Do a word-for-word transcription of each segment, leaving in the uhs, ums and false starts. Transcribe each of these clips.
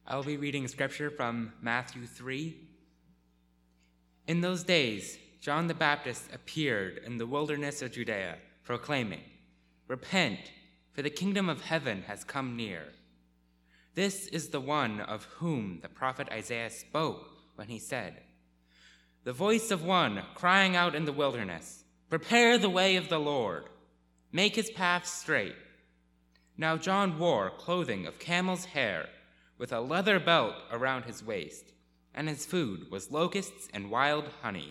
I will be reading scripture from Matthew three. In those days, John the Baptist appeared in the wilderness of Judea, proclaiming, "Repent, for the kingdom of heaven has come near." This is the one of whom the prophet Isaiah spoke when he said, "The voice of one crying out in the wilderness, prepare the way of the Lord, make his path straight." Now John wore clothing of camel's hair, with a leather belt around his waist, and his food was locusts and wild honey.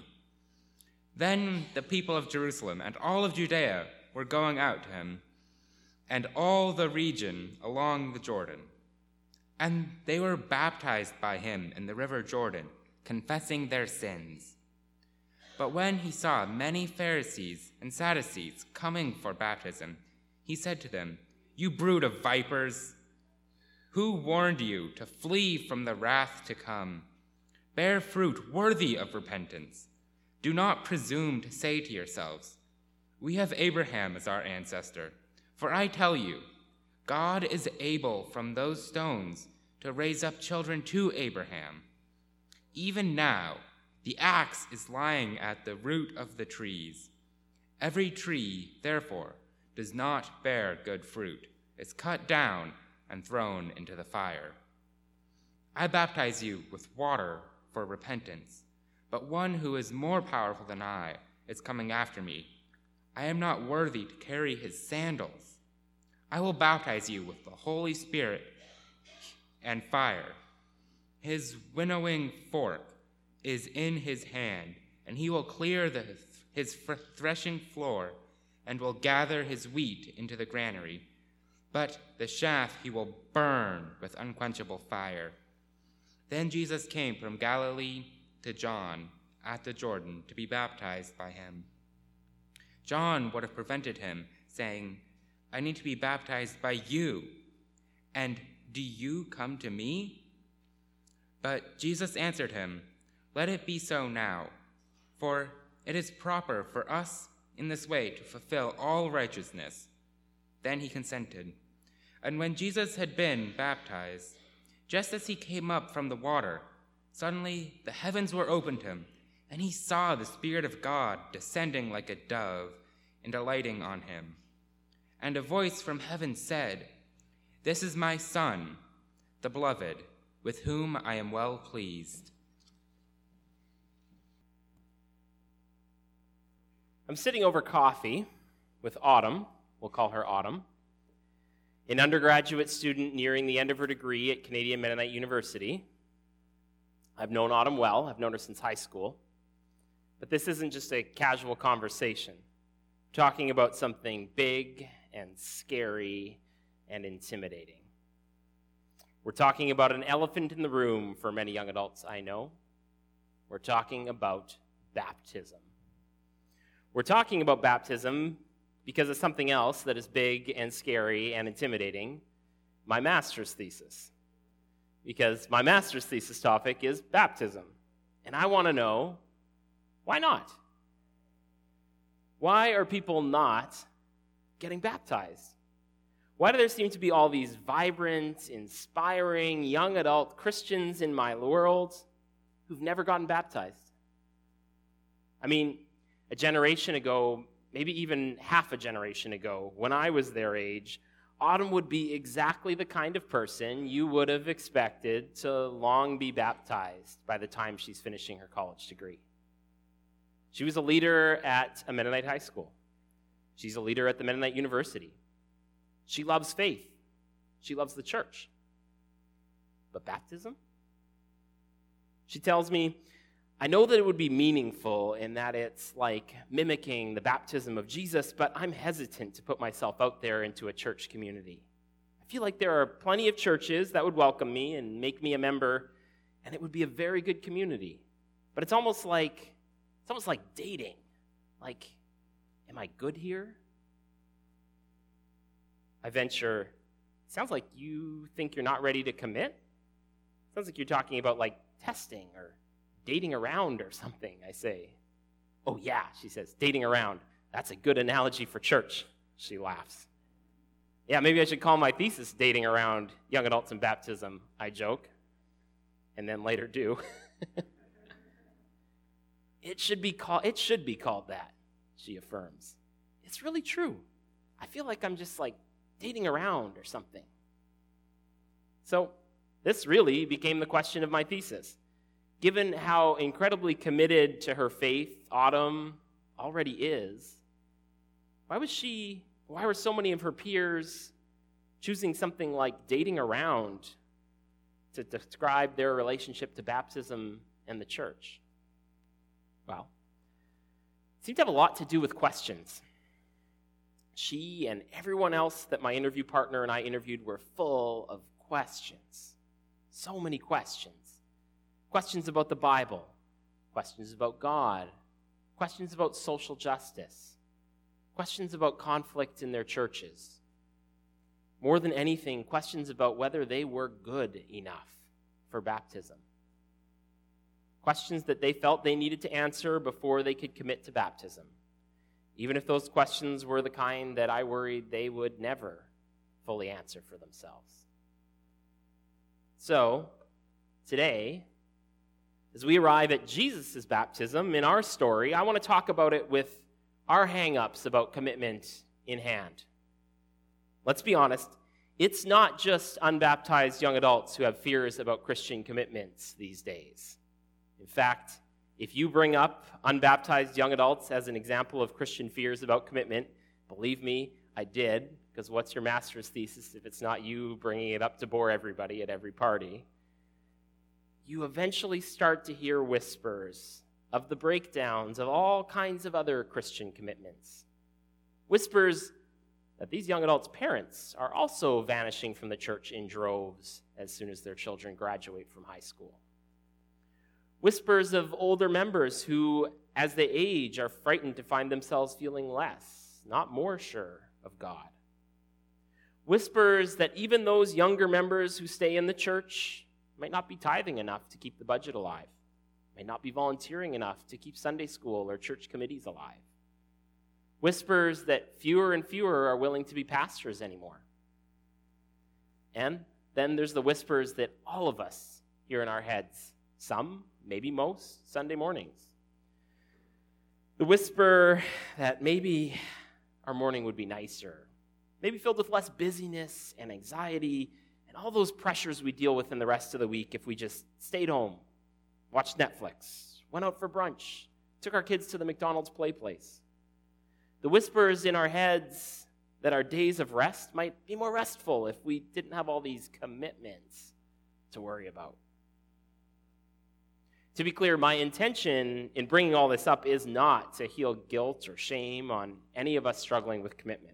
Then the people of Jerusalem and all of Judea were going out to him, and all the region along the Jordan. And they were baptized by him in the river Jordan, confessing their sins. But when he saw many Pharisees and Sadducees coming for baptism, he said to them, "You brood of vipers! Who warned you to flee from the wrath to come? Bear fruit worthy of repentance. Do not presume to say to yourselves, 'We have Abraham as our ancestor.' For I tell you, God is able from those stones to raise up children to Abraham. Even now, the axe is lying at the root of the trees. Every tree, therefore, does not bear good fruit, is cut down and thrown into the fire. I baptize you with water for repentance, but one who is more powerful than I is coming after me. I am not worthy to carry his sandals. I will baptize you with the Holy Spirit and fire. His winnowing fork is in his hand, and he will clear the, his threshing floor and will gather his wheat into the granary, but the chaff he will burn with unquenchable fire." Then Jesus came from Galilee to John at the Jordan to be baptized by him. John would have prevented him, saying, "I need to be baptized by you, and do you come to me?" But Jesus answered him, "Let it be so now, for it is proper for us in this way to fulfill all righteousness." Then he consented. And when Jesus had been baptized, just as he came up from the water, suddenly the heavens were opened to him, and he saw the Spirit of God descending like a dove and alighting on him. And a voice from heaven said, "This is my Son, the beloved, with whom I am well pleased." I'm sitting over coffee with Autumn, we'll call her Autumn, an undergraduate student nearing the end of her degree at Canadian Mennonite University. I've known Autumn well. I've known her since high school. But this isn't just a casual conversation. We're talking about something big and scary and intimidating. We're talking about an elephant in the room for many young adults I know. We're talking about baptism. We're talking about baptism because of something else that is big and scary and intimidating, my master's thesis. Because my master's thesis topic is baptism. And I want to know, why not? Why are people not getting baptized? Why do there seem to be all these vibrant, inspiring, young adult Christians in my world who've never gotten baptized? I mean, a generation ago, maybe even half a generation ago, when I was their age, Autumn would be exactly the kind of person you would have expected to long be baptized by the time she's finishing her college degree. She was a leader at a Mennonite high school. She's a leader at the Mennonite University. She loves faith. She loves the church. But baptism? She tells me, "I know that it would be meaningful in that it's like mimicking the baptism of Jesus, but I'm hesitant to put myself out there into a church community. I feel like there are plenty of churches that would welcome me and make me a member, and it would be a very good community. But it's almost like it's almost like dating. Like, am I good here?" I venture, "It sounds like you think you're not ready to commit. Sounds like you're talking about like testing or dating around or something," I say. "Oh yeah," she says, "dating around. That's a good analogy for church." She laughs. "Yeah, maybe I should call my thesis Dating Around Young Adults in Baptism," I joke. and then later do. It should be called, it should be called that, she affirms. It's really true. I feel like I'm just like dating around or something. So this really became the question of my thesis. Given how incredibly committed to her faith Autumn already is, why was she, why were so many of her peers choosing something like dating around to describe their relationship to baptism and the church? Well, it seemed to have a lot to do with questions. She and everyone else that my interview partner and I interviewed were full of questions. So many questions. Questions about the Bible, questions about God, questions about social justice, questions about conflict in their churches. More than anything, questions about whether they were good enough for baptism. Questions that they felt they needed to answer before they could commit to baptism, even if those questions were the kind that I worried they would never fully answer for themselves. So, today, as we arrive at Jesus' baptism in our story, I want to talk about it with our hang-ups about commitment in hand. Let's be honest, it's not just unbaptized young adults who have fears about Christian commitments these days. In fact, if you bring up unbaptized young adults as an example of Christian fears about commitment, believe me, I did, because what's your master's thesis if it's not you bringing it up to bore everybody at every party? You eventually start to hear whispers of the breakdowns of all kinds of other Christian commitments. Whispers that these young adults' parents are also vanishing from the church in droves as soon as their children graduate from high school. Whispers of older members who, as they age, are frightened to find themselves feeling less, not more sure of God. Whispers that even those younger members who stay in the church might not be tithing enough to keep the budget alive, might not be volunteering enough to keep Sunday school or church committees alive. Whispers that fewer and fewer are willing to be pastors anymore. And then there's the whispers that all of us hear in our heads, some, maybe most, Sunday mornings. The whisper that maybe our morning would be nicer, maybe filled with less busyness and anxiety and all those pressures we deal with in the rest of the week if we just stayed home, watched Netflix, went out for brunch, took our kids to the McDonald's play place. The whispers in our heads that our days of rest might be more restful if we didn't have all these commitments to worry about. To be clear, my intention in bringing all this up is not to heal guilt or shame on any of us struggling with commitment.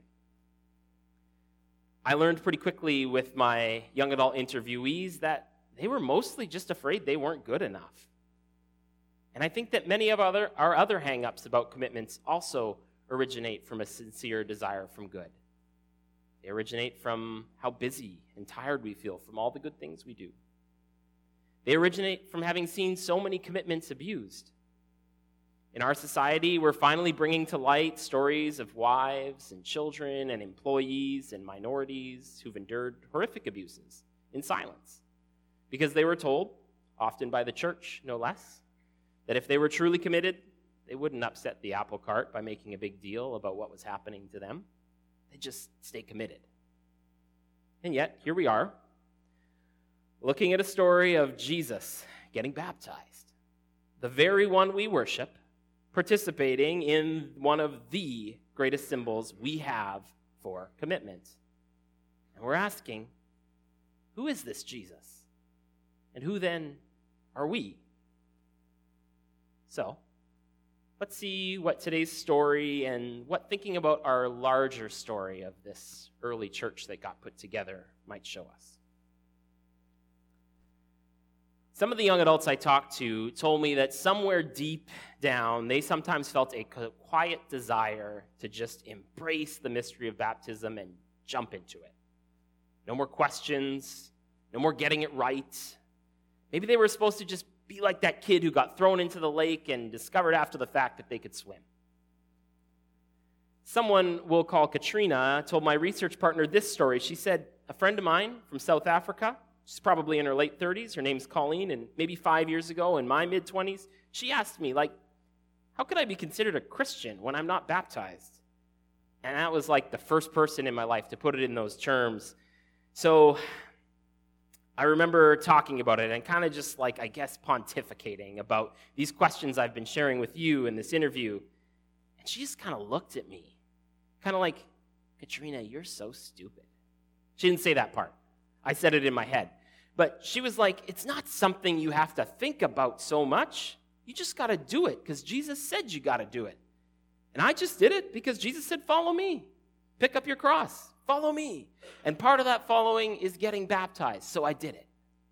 I learned pretty quickly with my young adult interviewees that they were mostly just afraid they weren't good enough. And I think that many of other, our other hang-ups about commitments also originate from a sincere desire from good. They originate from how busy and tired we feel from all the good things we do. They originate from having seen so many commitments abused. In our society, we're finally bringing to light stories of wives and children and employees and minorities who've endured horrific abuses in silence because they were told, often by the church no less, that if they were truly committed, they wouldn't upset the apple cart by making a big deal about what was happening to them. They'd just stay committed. And yet, here we are, looking at a story of Jesus getting baptized, the very one we worship, participating in one of the greatest symbols we have for commitment. And we're asking, who is this Jesus? And who then are we? So, let's see what today's story and what thinking about our larger story of this early church that got put together might show us. Some of the young adults I talked to told me that somewhere deep down, they sometimes felt a quiet desire to just embrace the mystery of baptism and jump into it. No more questions, no more getting it right. Maybe they were supposed to just be like that kid who got thrown into the lake and discovered after the fact that they could swim. Someone we'll call Katrina told my research partner this story. She said, a friend of mine from South Africa She's probably in her late thirties. Her name's Colleen, and maybe five years ago in my mid-twenties, she asked me, like, how could I be considered a Christian when I'm not baptized? And that was like the first person in my life to put it in those terms. So I remember talking about it and kind of just like, I guess, pontificating about these questions I've been sharing with you in this interview. And she just kind of looked at me, kind of like, Katrina, you're so stupid. She didn't say that part. I said it in my head. But she was like, it's not something you have to think about so much. You just got to do it because Jesus said you got to do it. And I just did it because Jesus said, follow me. Pick up your cross. Follow me. And part of that following is getting baptized. So I did it.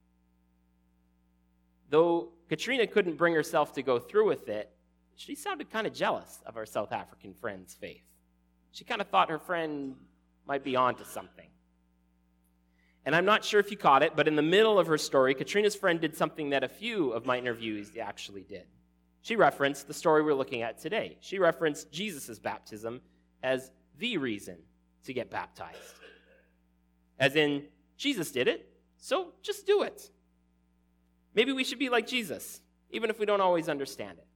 Though Katrina couldn't bring herself to go through with it, she sounded kind of jealous of our South African friend's faith. She kind of thought her friend might be onto something. And I'm not sure if you caught it, but in the middle of her story, Katrina's friend did something that a few of my interviewees actually did. She referenced the story we're looking at today. She referenced Jesus' baptism as the reason to get baptized. As in, Jesus did it, so just do it. Maybe we should be like Jesus, even if we don't always understand it.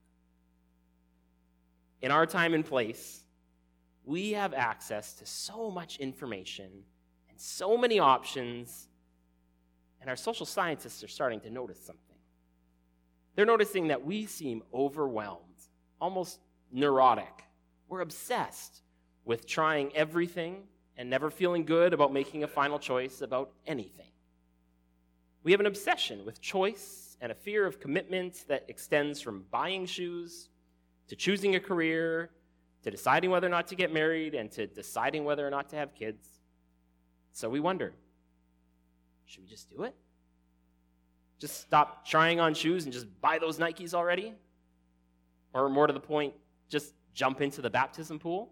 In our time and place, we have access to so much information and so many options, and our social scientists are starting to notice something. They're noticing that we seem overwhelmed, almost neurotic. We're obsessed with trying everything and never feeling good about making a final choice about anything. We have an obsession with choice and a fear of commitment that extends from buying shoes to choosing a career to deciding whether or not to get married and to deciding whether or not to have kids. So we wonder, should we just do it? Just stop trying on shoes and just buy those Nikes already? Or more to the point, just jump into the baptism pool?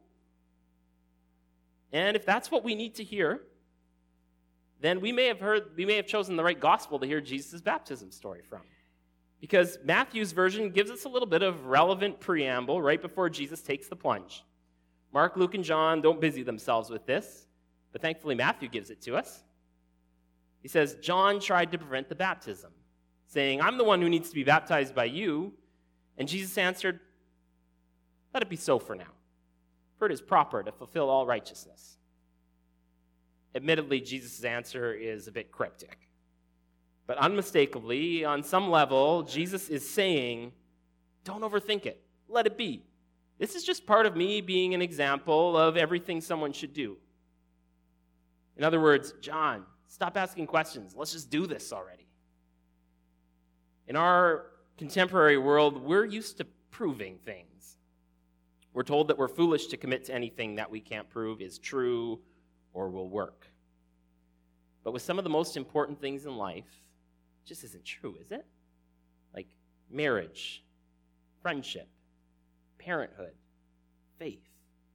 And if that's what we need to hear, then we may have heard, we may have chosen the right gospel to hear Jesus' baptism story from. Because Matthew's version gives us a little bit of relevant preamble right before Jesus takes the plunge. Mark, Luke, and John don't busy themselves with this, but thankfully Matthew gives it to us. He says, John tried to prevent the baptism, saying, I'm the one who needs to be baptized by you. And Jesus answered, let it be so for now, for it is proper to fulfill all righteousness. Admittedly, Jesus' answer is a bit cryptic. But unmistakably, on some level, Jesus is saying, don't overthink it. Let it be. This is just part of me being an example of everything someone should do. In other words, John, stop asking questions. Let's just do this already. In our contemporary world, we're used to proving things. We're told that we're foolish to commit to anything that we can't prove is true or will work. But with some of the most important things in life, it just isn't true, is it? Like marriage, friendship, parenthood, faith.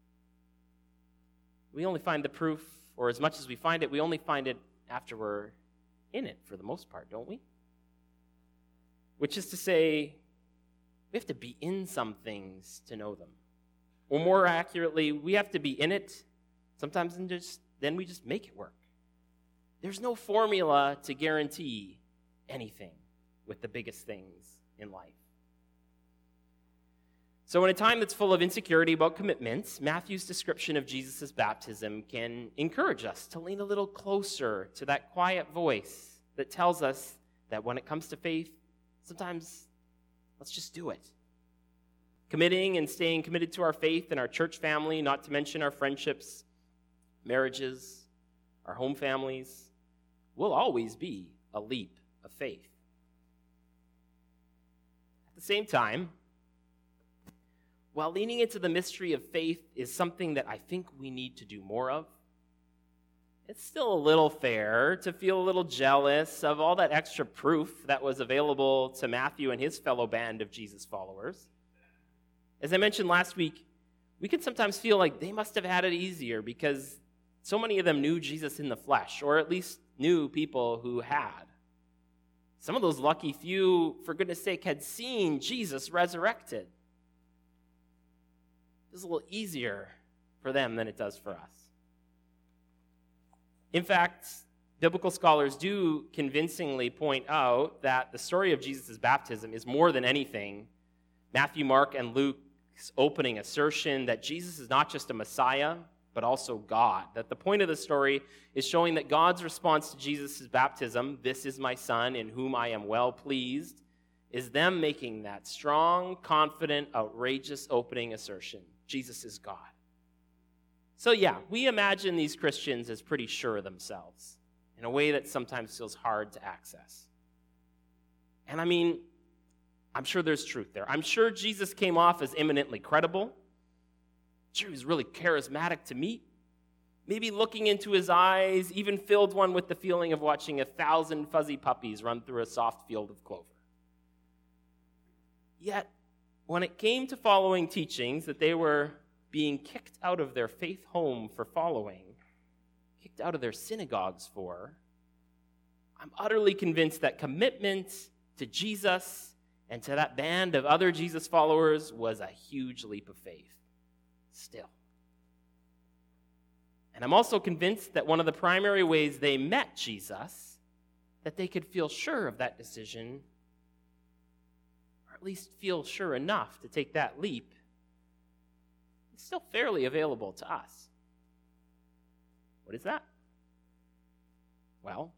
We only find the proof, or as much as we find it, we only find it after we're in it for the most part, don't we? Which is to say, we have to be in some things to know them. Or more accurately, we have to be in it sometimes and just then we just make it work. There's no formula to guarantee anything with the biggest things in life. So in a time that's full of insecurity about commitments, Matthew's description of Jesus' baptism can encourage us to lean a little closer to that quiet voice that tells us that when it comes to faith, sometimes let's just do it. Committing and staying committed to our faith and our church family, not to mention our friendships, marriages, our home families, will always be a leap of faith. At the same time, while leaning into the mystery of faith is something that I think we need to do more of, it's still a little fair to feel a little jealous of all that extra proof that was available to Matthew and his fellow band of Jesus followers. As I mentioned last week, we can sometimes feel like they must have had it easier because so many of them knew Jesus in the flesh, or at least knew people who had. Some of those lucky few, for goodness sake, had seen Jesus resurrected. It's a little easier for them than it does for us. In fact, Biblical scholars do convincingly point out that the story of Jesus' baptism is more than anything Matthew, Mark, and Luke's opening assertion that Jesus is not just a Messiah, but also God. That the point of the story is showing that God's response to Jesus' baptism, "This is my Son, in whom I am well pleased," is them making that strong, confident, outrageous opening assertion. Jesus is God. So yeah, we imagine these Christians as pretty sure of themselves in a way that sometimes feels hard to access. And I mean, I'm sure there's truth there. I'm sure Jesus came off as eminently credible. I'm sure he was really charismatic to meet. Maybe looking into his eyes even filled one with the feeling of watching a thousand fuzzy puppies run through a soft field of clover. Yet, when it came to following teachings that they were being kicked out of their faith home for following, kicked out of their synagogues for, I'm utterly convinced that commitment to Jesus and to that band of other Jesus followers was a huge leap of faith. Still. And I'm also convinced that one of the primary ways they met Jesus, that they could feel sure of that decision, or at least feel sure enough to take that leap, is still fairly available to us. What is that? Well,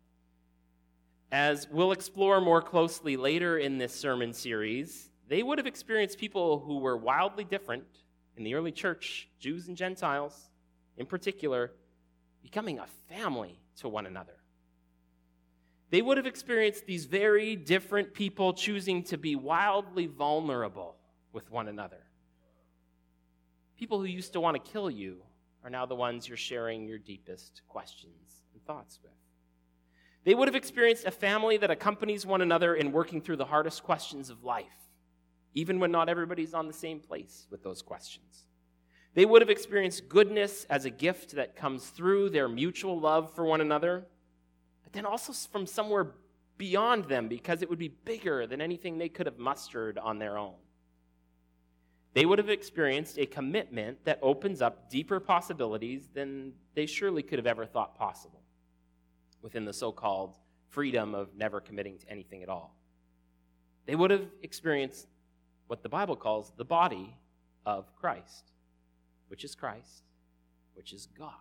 as we'll explore more closely later in this sermon series, they would have experienced people who were wildly different in the early church, Jews and Gentiles in particular, becoming a family to one another. They would have experienced these very different people choosing to be wildly vulnerable with one another. People who used to want to kill you are now the ones you're sharing your deepest questions and thoughts with. They would have experienced a family that accompanies one another in working through the hardest questions of life, even when not everybody's on the same place with those questions. They would have experienced goodness as a gift that comes through their mutual love for one another, but then also from somewhere beyond them because it would be bigger than anything they could have mustered on their own. They would have experienced a commitment that opens up deeper possibilities than they surely could have ever thought possible within the so-called freedom of never committing to anything at all. They would have experienced what the Bible calls the body of Christ, which is Christ, which is God.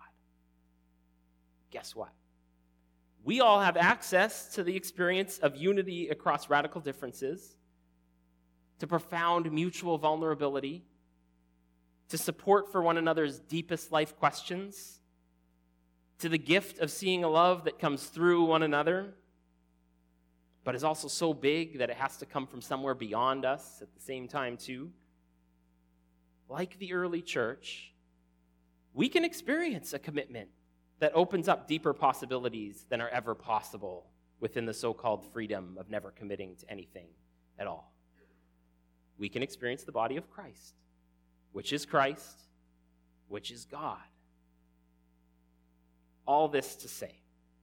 Guess what? We all have access to the experience of unity across radical differences, to profound mutual vulnerability, to support for one another's deepest life questions, to the gift of seeing a love that comes through one another, but is also so big that it has to come from somewhere beyond us at the same time too. Like the early church, we can experience a commitment that opens up deeper possibilities than are ever possible within the so-called freedom of never committing to anything at all. We can experience the body of Christ, which is Christ, which is God. All this to say,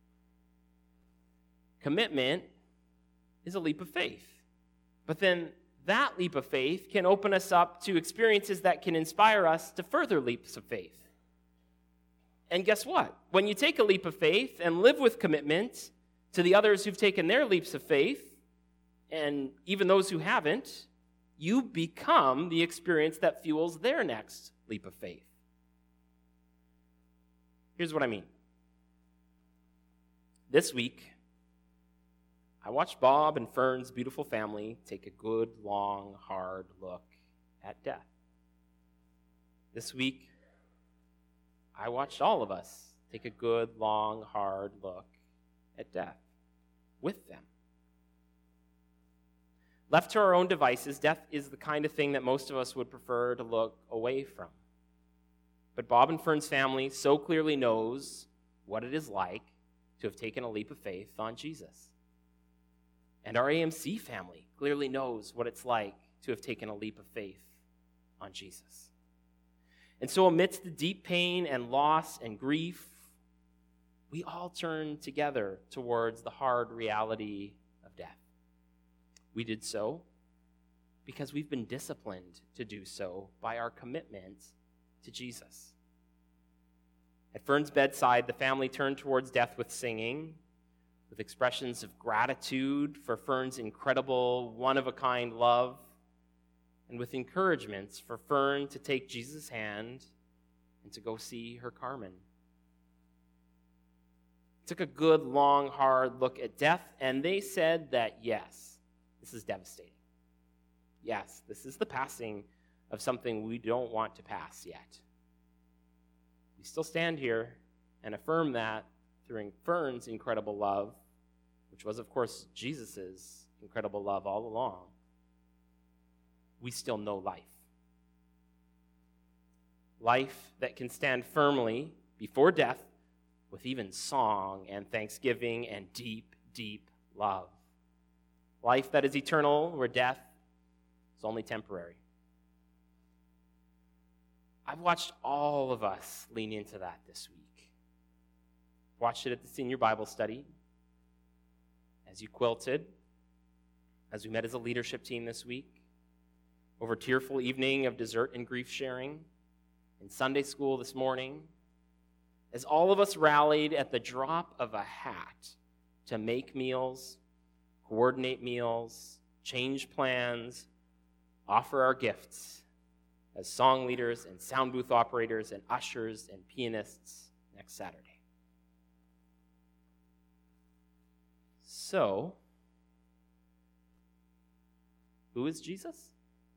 commitment is a leap of faith. But then that leap of faith can open us up to experiences that can inspire us to further leaps of faith. And guess what? When you take a leap of faith and live with commitment to the others who've taken their leaps of faith, and even those who haven't, you become the experience that fuels their next leap of faith. Here's what I mean. This week, I watched Bob and Fern's beautiful family take a good, long, hard look at death. This week, I watched all of us take a good, long, hard look at death with them. Left to our own devices, death is the kind of thing that most of us would prefer to look away from. But Bob and Fern's family so clearly knows what it is like to have taken a leap of faith on Jesus. And our A M C family clearly knows what it's like to have taken a leap of faith on Jesus. And so amidst the deep pain and loss and grief, we all turn together towards the hard reality of death. We did so because we've been disciplined to do so by our commitment to Jesus. At Fern's bedside, the family turned towards death with singing, with expressions of gratitude for Fern's incredible, one-of-a-kind love, and with encouragements for Fern to take Jesus' hand and to go see her Carmen. Took a good, long, hard look at death, and they said that, yes, this is devastating. Yes, this is the passing of something we don't want to pass yet. We still stand here and affirm that through Fern's incredible love, which was, of course, Jesus' incredible love all along. We still know life. Life that can stand firmly before death with even song and thanksgiving and deep, deep love. Life that is eternal, where death is only temporary. I've watched all of us lean into that this week. Watched it at the senior Bible study, as you quilted, as we met as a leadership team this week, over tearful evening of dessert and grief sharing, in Sunday school this morning, as all of us rallied at the drop of a hat to make meals, coordinate meals, change plans, offer our gifts as song leaders and sound booth operators and ushers and pianists next Saturday. So, who is Jesus?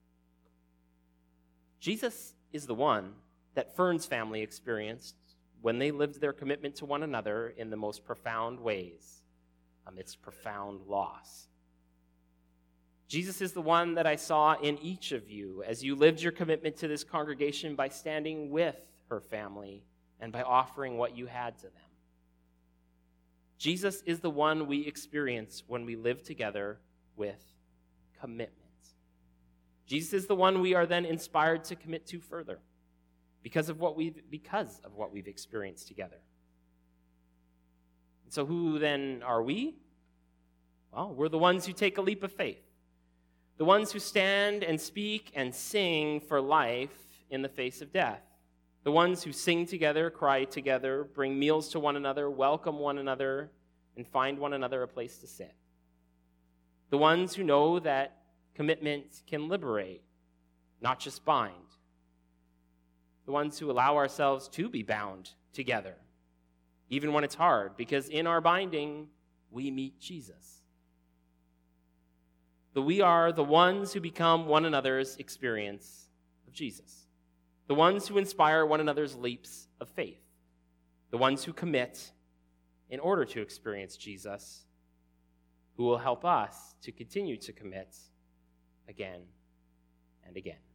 Jesus is the one that Fern's family experienced when they lived their commitment to one another in the most profound ways, amidst profound loss. Jesus is the one that I saw in each of you as you lived your commitment to this congregation by standing with her family and by offering what you had to them. Jesus is the one we experience when we live together with commitment. Jesus is the one we are then inspired to commit to further because of what we've, because of what we've experienced together. And so who then are we? Well, we're the ones who take a leap of faith. The ones who stand and speak and sing for life in the face of death. The ones who sing together, cry together, bring meals to one another, welcome one another, and find one another a place to sit. The ones who know that commitment can liberate, not just bind. The ones who allow ourselves to be bound together, even when it's hard, because in our binding, we meet Jesus. The we are the ones who become one another's experience of Jesus. The ones who inspire one another's leaps of faith. The ones who commit in order to experience Jesus, who will help us to continue to commit again and again.